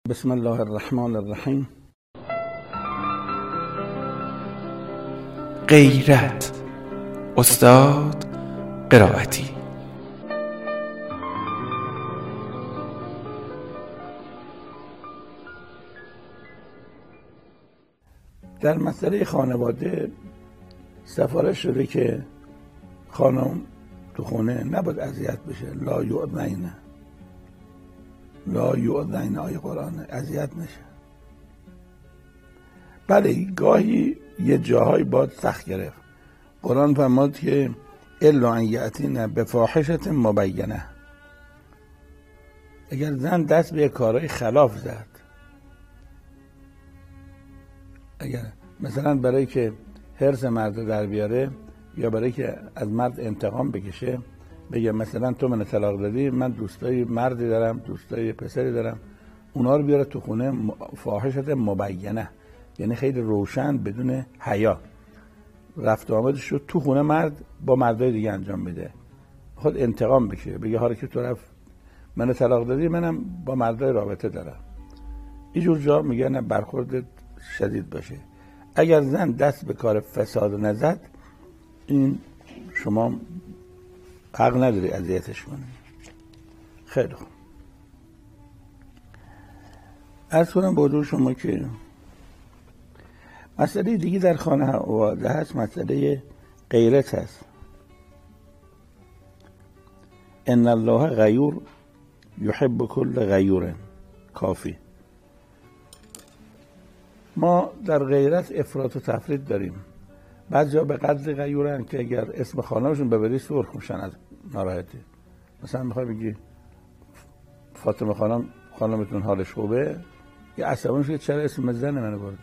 بسم الله الرحمن الرحیم. غیرت، استاد قرائتی. در مسئله خانواده سفارش شده که خانم تو خونه نباید اذیت بشه. لا یؤذین آیه قرآن، اذیت نشه. بله گاهی یه جاهایی باید سخت گرفت. قرآن فرمود که الا ان یأتین بفاحشة مبینه. اگر زن دست به کارهای خلاف زد، اگر مثلا برای که حرص مرد در بیاره یا برای که از مرد انتقام بکشه، بگه مثلا تو من طلاق دادی، من دوستای مردی دارم، دوستای پسری دارم، اونا رو بیاره تو خونه، فاحشة مبینه، یعنی خیلی روشن بدون حیا رفت آمدش رو تو خونه مرد با مردای دیگه انجام میده، خود انتقام بکشه، بگه حالا که تو رفت من طلاق دادی، منم با مردای رابطه دارم. اینجور جا میگه نه، برخورد شدید باشه. اگر زن دست به کار فساد نزد، این شما حق نداری اذیتش کنی. خیلی خوب. عرض کنم با حضور شما که مسئله دیگه در خانواده هست، مسئله غیرت هست. ان الله غیور یحب کل غیور کافی. ما در غیرت افراط و تفرید داریم. بعضیا به قدر غیورن که اگر اسم خانمشون ببری سرخ میشن از ناراحتی. مثلا میخوای بگی فاطمه خانمتون حالش خوبه، یه عصبانی که چرا اسم زن منو برده.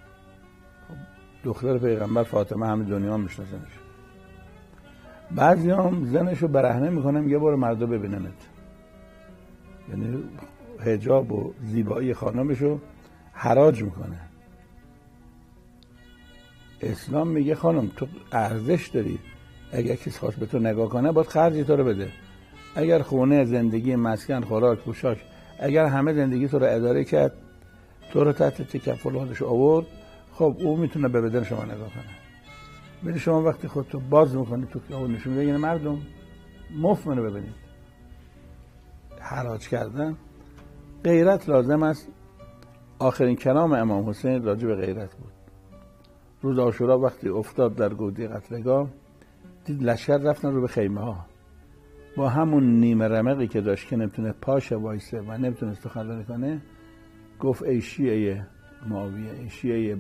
دختر پیغمبر فاطمه همه دنیا میشناسنش. بعضیا هم زنشو برهنه میکنن یه بار مردا ببیننت، یعنی حجاب و زیبایی خانمشو حراج میکنه. اسلام میگه خانم تو ارزش داری، اگر کسی خواست به تو نگاه کنه باید خرجی تو رو بده. اگر خونه، زندگی، مسکن، خوراک، پوشاک، اگر همه زندگی تو رو اداره کرد، تو رو تحت تکفل خودش آورد، خب او میتونه به بدن شما نگاه کنه. ولی شما وقتی خودتو باز میکنی تو خیابون نشون میدی مردم مفت منو ببینید. حراج کردن. غیرت لازم است. آخرین کلام امام حسین راجع به غیرت بود. روز عاشورا وقتی افتاد در گودی قتلگاه، دید لشکر رفتن رو به خیمه ها، با همون نیمه رمقی که داشت که نمیتونه پاشه وایسه و نمیتونه سخنرانی کنه، گفت ای شیعه معاویه، ای شیعه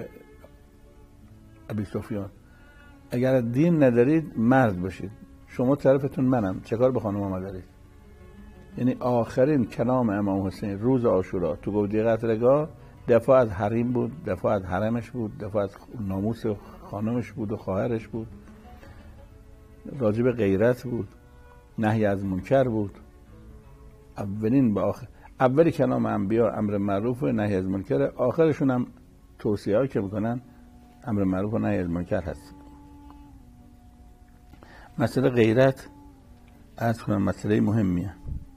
ابی سفیان، اگر دین ندارید مرد باشید، شما طرفتون منم، چه کار به خانم ما دارید؟ یعنی آخرین کلام امام حسین روز عاشورا تو گودی قتلگاه دفاع از حریم بود، دفاع از حرمش بود، دفاع از ناموس خانمش بود و خواهرش بود، راجع به غیرت بود، نهی از منکر بود. اولین با آخر، اولی کلام انبیا امر معروف و نهی از منکر، آخرشون هم توصیه هایی که میکنن امر معروف و نهی از منکر هست. مسئله غیرت عرض کنم مسئله مهمیه.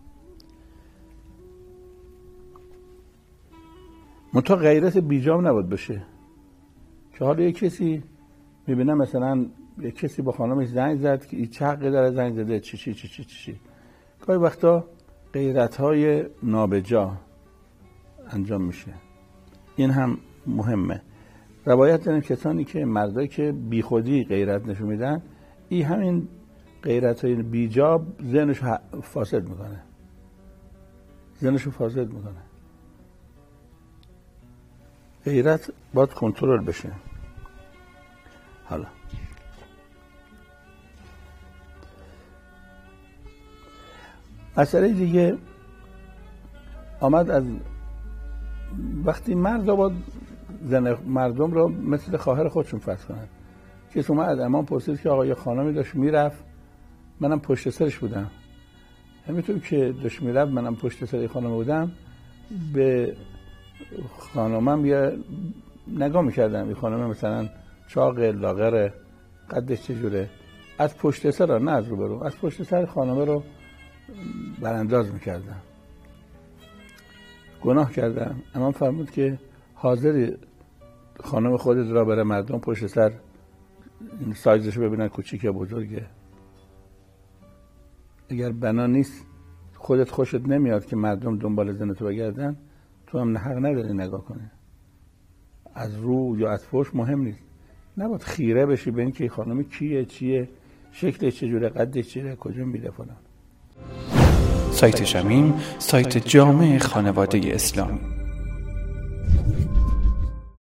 منتها غیرت بیجام نباید بشه که حالا یک کسی میبینه مثلا یک کسی با خانمش زنگ زد که این چه حقی داره زنگ زده، چی. گاهی وقتا غیرت های نابجا انجام میشه. این هم مهمه. روایت داریم کسانی که مردایی که بی خودی غیرت نشون میدن، این همین غیرت های بیجا ذهنش فاسد میکنه. غیرت باید کنترل بشه. حالا مسئله دیگه آمد از وقتی مرد باید زن مردم رو مثل خواهر خودشون فرض کنن. کسی اومد از امام پرسید که آقا یه خانمی داشت میرفت، منم پشت سرش بودم، همینطور که داشت میرفت منم پشت سر خانم بودم، به خانمم یه نگاه میکردم، این خانم مثلا چاق لاغر، قدش چجوره، از پشت سر، نه از روبرو، از پشت سر خانمه رو برانداز میکردم. گناه کردم. امام فرمود که حاضری خانم خودت را بره مردم پشت سر سایزشو ببینن کوچیک یا بزرگه؟ اگر بنا نیست، خودت خوشت نمیاد که مردم دنبال زن تو بگردن، تو هم حق نداری نگاه کنی. از رو یا از فحش مهم نیست. نباید خیره بشی به این که خانم کیه، چیه، شکلش چجوره، قدش چیه، کجا میره فلان. سایت شمیم، سایت جامع خانواده اسلامی.